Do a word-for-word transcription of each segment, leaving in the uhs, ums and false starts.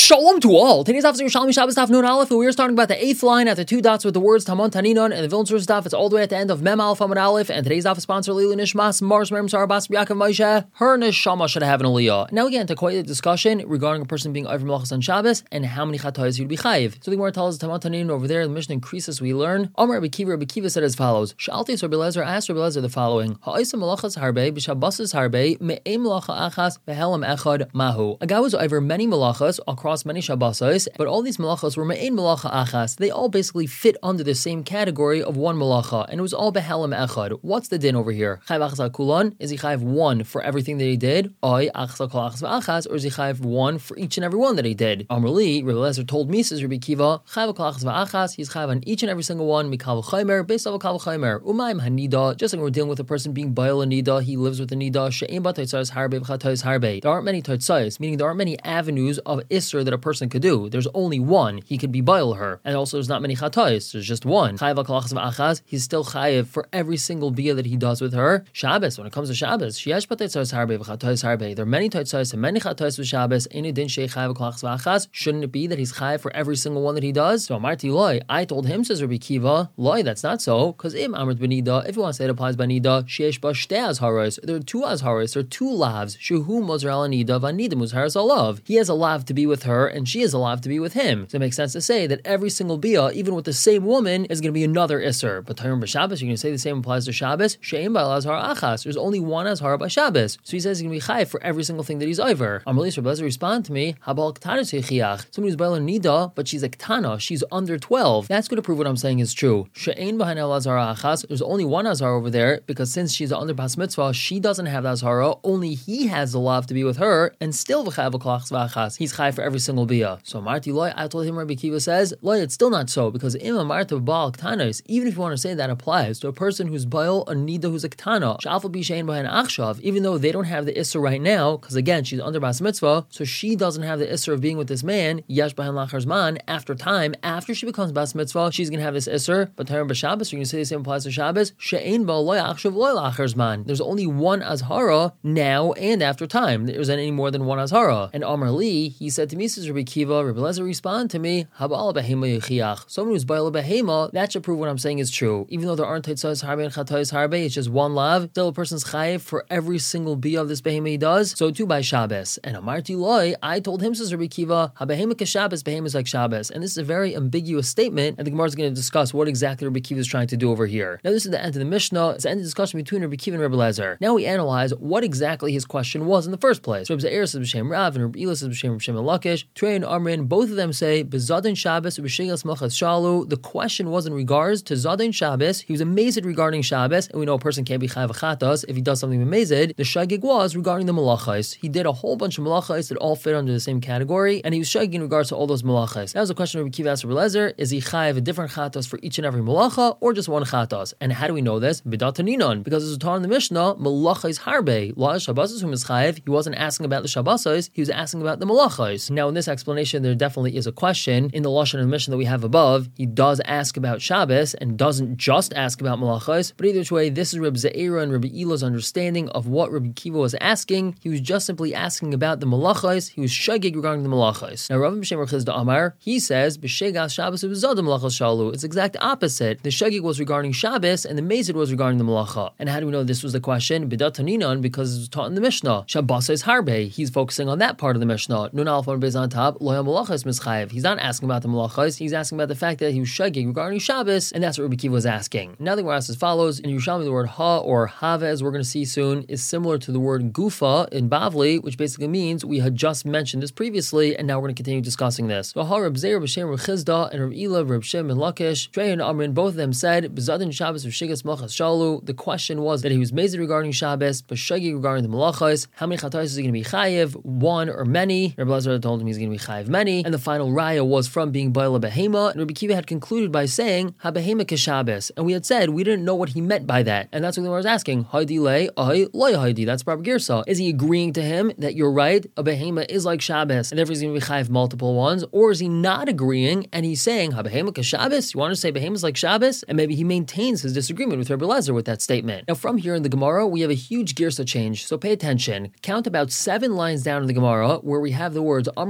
Shalom to all. Today's daf is Yerushalmi Shabbos daf Nun Aleph. We are starting about the eighth line at the two dots with the words Tamon Taninon, and the Vilna Source daf is all the way at the end of Mem Aleph Amud Aleph. And today's daf is sponsored Lili Nishmas Mars Mem Sarah Bas Yaakov Moshe. Her neshama should have an aliyah. Now we get into quite a discussion regarding a person being over melachas on Shabbos and how many chatayos he would be chayiv. So the Gemara tells us Tamon Taninon over there. The Mishnah increases. We learn. Amar Rabbi Kiva. Rabbi Kiva said as follows: Shalti Rabbi Lezer asked Rabbi Lezer the following: Ha'isa melachas harbe b'Shabbos harbe me'em melacha achas v'helam echad mahu. A guy was over many melachas across many Shabbos. But all these malachas were me'ein malacha achas. They all basically fit under the same category of one malacha, and it was all behelam echad. What's the din over here? Chayv achas kulon? Is he chayv one for everything that he did? Oy achas kol achas v'achas? Or is he chayv one for each and every one that he did? Amrli, Rabbi Lezer told me, says Rabbi Kiva, chayv kol achas v'achas. He's chayv on each and every single one. Mikal v'chaymer, based on kal v'chaymer. Umayim hanida. Just like we're dealing with a person being bail a nida, he lives with a nida. She'ein ba teitzayis harbe v'chatayis harbe. There aren't many teitzayis, meaning there aren't many avenues of isser that a person could do. There's only one. He could be bail her. And also there's not many chatayis. There's just one. Chayav al-kalachas v'achaz. He's still chayav for every single bia that he does with her. Shabbos, when it comes to Shabbos, sheyesh b'teitzayis harbe v'chatayis harbe. There are many teitzayis and many chatayis with Shabbos. Ein din shei chayav al-kalachas v'achaz. Shouldn't it be that he's chayav for every single one that he does? So Amarti loy. I told him, says Rabbi Kiva, loy, that's not so. Because im amrit b'nida, if you want to say it applies b'nida, sheyesh ba shtei azharos. There are two azharos. There are two lavs. Shehu mozar al nida v'nida muzharas alav. He has a lav to be with her, and she has a lav to be with him. So it makes sense to say that every single bia, even with the same woman, is going to be another isser. But Tayyum b'Shabbos, you're going to say the same applies to Shabbos. She'ein ba'al azhar achas. There's only one azhar by Shabbos. So he says he's going to be chayv for every single thing that he's over. Amarlis Rabbi Lezer respond to me, habal ktana teichiach. Somebody who's ba'al nida, but she's a ktana. She's under twelve. That's going to prove what I'm saying is true. She'ein b'han el azhar achas. There's only one azhar over there because since she's under bas mitzvah, she doesn't have the azhara. Only he has the love to be with her, and still v'chayv v'klachs v'achas. He's chayv for every single bia. So Marti loy, I told him Rabbi Kiva says, loy, it's still not so, because im amarta ba'al ktanos, even if you want to say that applies to a person who's ba'al a nida who's a ktana, shafal b'shein b'han achshav, even though they don't have the issur right now, because again, she's under bas mitzvah, so she doesn't have the issur of being with this man, yesh b'han lachar zman, after time, after she becomes bas mitzvah, she's going to have this issur, but Tayyum b'Shabbos, you're going to say the same applies to Shabbos, she'ein ba'al loy achshav loy lachar zman. There's only one azhara now and after time. There isn't any more than one azhara. And Amar Li, he said to me, says Rabbi Kiva, Rabbi Lezer respond to me, habal behema yechiach. Someone who's ba'al behema, that should prove what I'm saying is true. Even though there aren't teitzayis harbe and chatayis harbe, it's just one lav. Still, a person's chayiv for every single bia of this behema he does. So too by Shabbos. And Amarti loy, I told him, says Rabbi Kiva, habehema keshabbos, behema is like Shabbos. And this is a very ambiguous statement, and the Gemara is going to discuss what exactly Rabbi Kiva is trying to do over here. Now, this is the end of the Mishnah. It's the end of the discussion between Rabbi Kiva and Rabbi Lezer. Now we analyze what exactly his question was in the first place. Rabbi Ze'er says b'shem Rav, and Rabbi Ela says b'shem Rabbi Shimon Lakish. Trey and Amrin, both of them say b'zadin Shabbos b'shigas malchas shalu. The question was in regards to Zadin Shabbos. He was amazed regarding Shabbos, and we know a person can't be chayav chatas if he does something amazed. The shagig was regarding the malachos. He did a whole bunch of malachos that all fit under the same category, and he was shagging in regards to all those malachos. That was a question Rabbi Kiva asked Rabbi Lezer: is he chayav a different chatas for each and every malacha, or just one chatas? And how do we know this? B'dat taninon, because it's taught in the Mishnah, malachos harbe. La Shabbosos whom is chayav. He wasn't asking about the Shabbosos, he was asking about the malachos. Now in this explanation, there definitely is a question in the lashon of the Mishnah that we have above. He does ask about Shabbos and doesn't just ask about malachos. But either way, this is Rabbi Ze'era and Rabbi Ela's understanding of what Rabbi Kiva was asking. He was just simply asking about the malachos. He was shagig regarding the malachos. Now Rav B'Shem Rechizda Amar, he says b'shegas Shabbos b'zadim malachos shalu. It's exact opposite. The shagig was regarding Shabbos and the mazid was regarding the malacha. And how do we know this was the question? B'dat taninon, because it was taught in the Mishnah. Shabbos is harbe. He's focusing on that part of the Mishnah. Nun alf on bez on top. Lo malachos mischayev. He's not asking about the malachos. He's asking about the fact that he was shagig regarding Shabbos, and that's what Rabbi Kiva was asking. Now the Gemara asks as follows: in Yerushalmi, the word ha or have, as we're going to see soon, is similar to the word gufa in Bavli, which basically means we had just mentioned this previously, and now we're going to continue discussing this. So ha Reb Zeir b'shem Reb Chizda and Reb Ela Reb Shem and Lakish, Trey and Amrin, both of them said b'zadin Shabbos v'shigas malchas shalu. The question was that he was mazed regarding Shabbos, but shagig regarding the malachos. How many chatayos is he going to be chayiv? One or many? Reb Lezer told him he's going to be chayiv many, and the final raya was from being ba'al behema. And Rabbi Kiva had concluded by saying ha behema keshabbos, and we had said we didn't know what he meant by that, and that's what the Gemara was asking. Haidi le, ahi loy haidi. That's proper girsa. Is he agreeing to him that you're right? A behema is like Shabbos, and therefore he's going to be chayiv multiple ones, or is he not agreeing and he's saying ha behema keshabbos? You want to say behema is like Shabbos, and maybe he maintains his disagreement with Rabbi Lezer with that statement. Now from here in the Gemara we have a huge girsa change, so pay attention. Count about seven lines down in the Gemara where we have the words Amr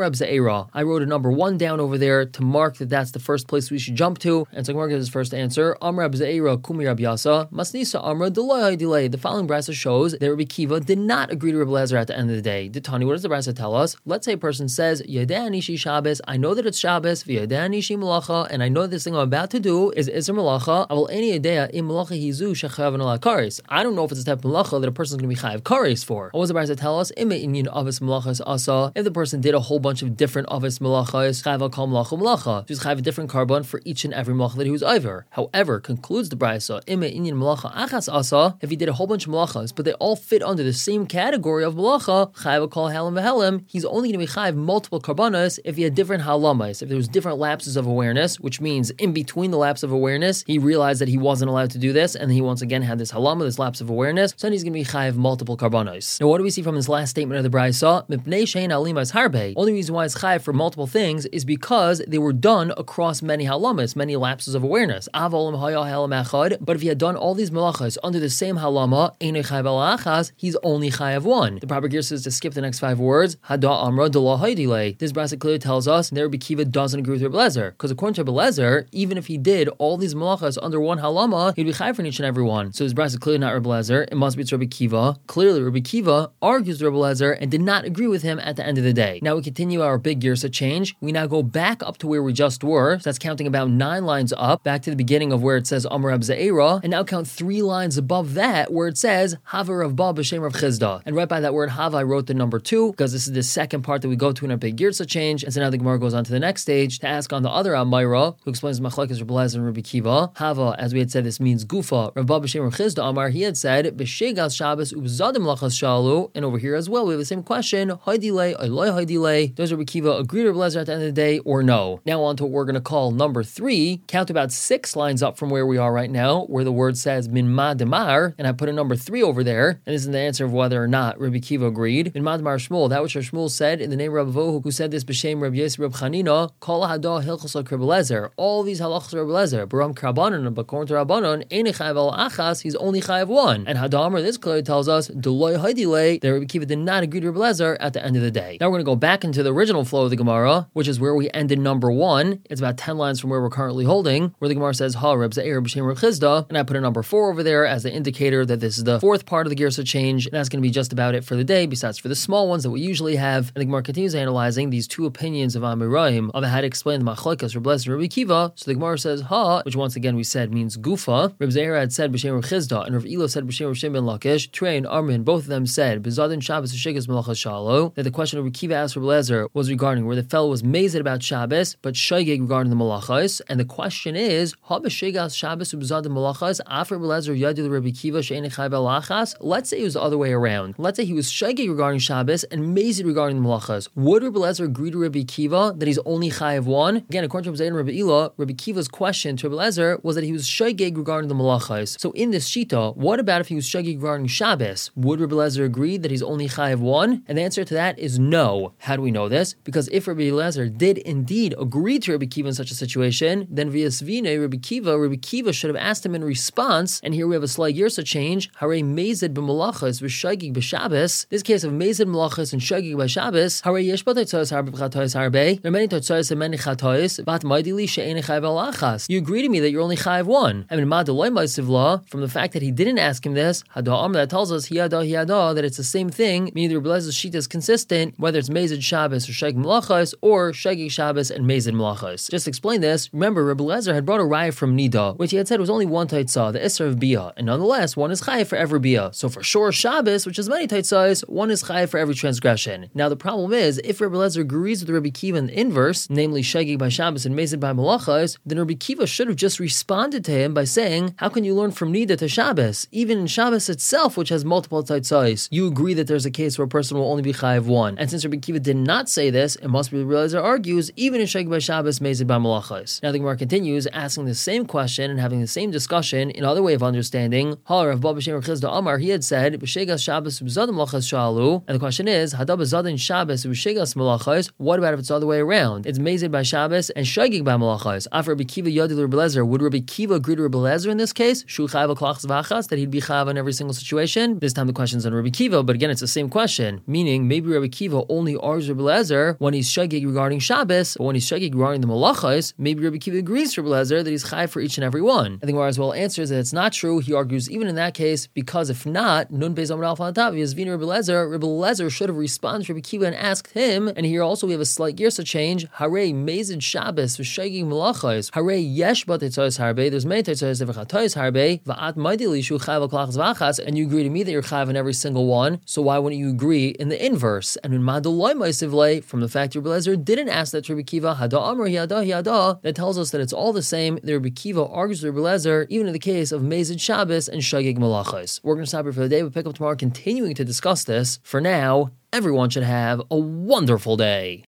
Amr Ze'era. I wrote a number one down over there to mark that that's the first place we should jump to. And so Gemara gives his first answer. Amr Ze'era Kumi Rab Yasa Masnisa Amr Delay Delay. The following brisa shows that Rabbi Kiva did not agree to Rabbi Lezer at the end of the day. Ditani, what does the brisa tell us? Let's say a person says Yedeh Nishi Shabbos. I know that it's Shabbos. V'Yedeh Nishi Malacha, and I know this thing I'm about to do is Isser Malacha. I will any idea in Malacha Hizu Shechav Ala Karis. I don't know if it's a type of Malacha that a person is going to be Chayav Karis for. What does the brisa tell us? Ime Inyan Avos Malachas Asa. If the person did a whole bunch of different Avos Malachas, Chayav Kal Malacha Malacha. Just Chayav a different carbon for each and every Malacha that he was over. However, concludes the brisa, Ime Inyan Malacha Achas Asa. If he did a whole bunch of Malachas, but they all fit under the same category of Malacha, Chayav Kal Halam Vehelim. He's only going to be Chayav multiple karbanas if he had different halamas. If there was different lapses of awareness, which means in between the lapse of awareness, he realized that he wasn't allowed to do this, and he once again had this halama, this lapse of awareness, so then he's going to be chayav multiple karbanos. Now, what do we see from this last statement of the brayso? Mipnei shein alimas harbe. Only reason why it's chayav for multiple things is because they were done across many halamas, many lapses of awareness. Avolim haya halam echad. But if he had done all these malachas under the same halama, einei chayav ala achas, he's only chayav one. The proper gear says to skip the next five words. Hada amra dela haydile. This brayso clearly tells us that Rabbi Kiva doesn't agree with Rabbi Lezer, because according to Rabbi Lezer, even if he did all these malachas under one halama, he'd be chayav for each and every one. So this brayso is clearly not Rabbi Lezer. It must be Rabbi Kiva. Clearly, Rabbi Kiva argues with Rabbi Lezer and did not agree with him at the end of the day. Now we continue our big girsa change. We now go back up to where we just were. So that's counting about nine lines up, back to the beginning of where it says Amar Rab Ze'era, and now count three lines above that where it says Hava Rav Ba b'Shem Rav Chizda. And right by that word Hava, I wrote the number two, because this is the second part that we go to in our big girsa change. And so now the Gemara goes on to the next stage to ask on the other Amayra, who explains Machlekes Rabbi Lezer and Rabbi Kiva. Hava, as we had said, this means Gufa. Rav Ba b'Shem Rav Chizda Amar, he had said B'Shegas Shabbos Ubzadim Lachas Shalu. And over here as well, we have the same question: Haidile, Eloi Haidile. Does Rabbi Kiva agree to Rabbi Lezer at the end of the day or no? Now on to what we're going to call number three. Count about six lines up from where we are right now, where the word says Min Ma Demar, and I put a number three over there. And this is the answer of whether or not Rabbi Kiva agreed. Min Ma Demar Shmuel, that which Shmuel said in the name of Rabbi Vohu, who said this b'Shem Rabbi Yosef Rabbi Chanina, Kol Hada Hilchos Rabbi Lezer. All these halachos of Rabbi Lezer, Baram Krabanon, but according to Rabbanon, Ein Chayav al Achas, he's only Chayav one. And Hadamar, this clearly tells us Deloy Haidile, that Rabbi Kiva did not agree to Rabbi Lezer at the end of the day. Now we're going to go back into the original flow of the Gemara, which is where we ended number one. It's about ten lines from where we're currently holding, where the Gemara says Ha Reb Ze'er B'Shem Reb Chizda, and I put a number four over there as the indicator that this is the fourth part of the Girsa change, and that's going to be just about it for the day, besides for the small ones that we usually have. And the Gemara continues analyzing these two opinions of Amirayim of how to explain the Machlekes Reb Lezer and Rabbi Kiva. So the Gemara says Ha, which once again we said means Gufa. Reb Ze'er had said B'Shem Reb Chizda, and Reb Elo said B'Shem Reb Shem ben Lakish. Trey and Armin, both of them said B'Zadin Shabbos Shegas Melachas Shalo, that the question of Reb Kiva asked Reb Lezer was regarding where the fellow was mazed about Shabbos, but shaygig regarding the malachas. And the question is, Ha b'shegas Shabbos ub'zadim malachas after Reb Lezer yadil Rabbi Kiva she'enei chayv alachas. Let's say it was the other way around. Let's say he was shaygig regarding Shabbos and mazed regarding the malachas. Would Reb Lezer agree to Rabbi Kiva that he's only chayav one? Again, according to Reb Ze'er and Rabbi Ela, Rabbi Kiva's question to Reb Lezer was that he was shaygig regarding the malachas. So in this shita, what about if he was shaygig regarding Shabbos? Would Reb Lezer agree that he's only chayav one? And the answer to that is no. How do we know this? Because if Rabbi Lezer did indeed agree to Rabbi Kiva in such a situation, then via Svine, Rabbi Kiva, Rabbi Kiva should have asked him in response, and here we have a slight Yersa change, Hare Mezid b'malachas v'shagig b'Shabbos. This case of Mezid malachas and shagig b'Shabbos, Hare yesh b'totzos harbe b'chatois harbe, there are many totzos and many chatois, bat maidili she'enei chayv alachas. You agree to me that you're only chayv one. I mean, ma deloy ma'asivla, from the fact that he didn't ask him this, Hada'am, that tells us, hiyada hiyada, that it's the same thing, meaning the Rebbe Lezer's shita is consistent, whether it's Mezid Shabbos or shagig malachas, or shagig Shabbos and Mezid malachas. Just to explain this, remember, Rebbe Lezer had brought a raya from Nida, which he had said was only one taitzah, the Isser of Bia, and nonetheless, one is chayav for every Bia. So for sure, Shabbos, which is many taitzahs, one is chayav for every transgression. Now the problem is, if Rebbe Lezer agrees with Rabbi Kiva in the inverse, namely shagig by Shabbos and Mezid by malachas, then Rabbi Kiva should have just responded to him by saying, how can you learn from Nida to Shabbos? Even in Shabbos itself, which has multiple taitzahs, you agree that there's a case where a person will only be chayav one. And since Rabbi Kiva did not say this, it must be Rebbe Lezer argues, even in shagig by Shabbos, Mezid by malachas. Now the Gemara continues, asking the same question and having the same discussion in other way of understanding. Ha Rav Ba b'Shem Rav Chizda Amar, he had said, B'shegas Shabbos b'zadim malachas shalu. And the question is, Hada b'zadin Shabbos b'shegas malachas. What about if it's the other way around? It's Mezid by Shabbos and shagig by malachas. After Rabbi Kiva yadil Rebbe Lezer, would Rabbi Kiva agree to Rebbe Lezer in this case? Shu chayav klachas v'achas, that he'd be chayav in every single situation. This time the question's on Rabbi Kiva, but again it's the same question. Meaning maybe Rabbi Kiva only argues Rebbe Lezer when he's shagig regarding Shabbos, but when he's shagig regarding the malachos, maybe Rabbi Kiva agrees to Rabbi Lezer that he's chai for each and every one. I think Gemara as well answers that it's not true. He argues even in that case, because if not, Nun Beis Amud Aleph on top, Yazvini Rabbi Lezer, Rabbi Lezer should have responded to Rabbi Kiva and asked him, and here also we have a slight girsa change, Hare Mezid Shabbos v'shagig malachos, Hare Yesh Bat Tetzos Harbe, there's many Tetzos V'chatois Harbe, Va'at Maidi Lishu Chav Klachas Vachas, and you agree to me that you're chav in every single one, so why wouldn't you agree in the inverse? And in Madoloi Maisivle, from the fact that Rabbi Lezer didn't ask that to Rabbi Kiva, Hada Amr Hiada Hiada, that tells us that it's all the same. The Rabbi Kiva argues with Rabbi Lezer, even in the case of Mezid Shabbos and Shagig Malachos. We're going to stop here for the day. We'll pick up tomorrow continuing to discuss this. For now, everyone should have a wonderful day.